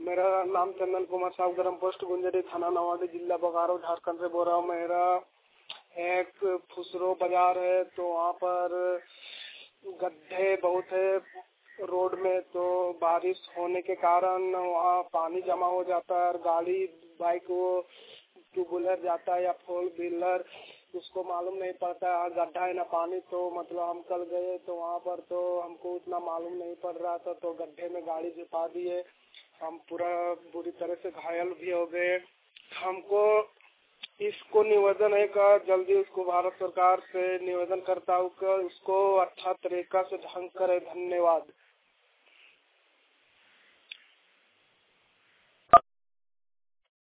मेरा नाम चंदन कुमार साहब, ग्राम पोस्ट गुंजरी, थाना नवाडी, जिला बोकारो, झारखंड से बोल रहा हूँ। मेरा एक फुसरो बाजार है, तो वहाँ पर गड्ढे बहुत है रोड में, तो बारिश होने के कारण वहाँ पानी जमा हो जाता है और गाड़ी बाइक वो टू व्हीलर जाता है या फोर व्हीलर, उसको मालूम नहीं पड़ता है गड्ढा है ना पानी। तो मतलब हम कल गए तो वहाँ पर तो हमको उतना मालूम नहीं पड़ रहा था, तो गड्ढे में गाड़ी जुटा दिए, हम पूरा बुरी तरह से घायल भी हो गए। हमको इसको निवेदन है का जल्दी उसको भारत सरकार से निवेदन करता हूँ कि उसको अच्छा तरीका से ढंग करे। धन्यवाद।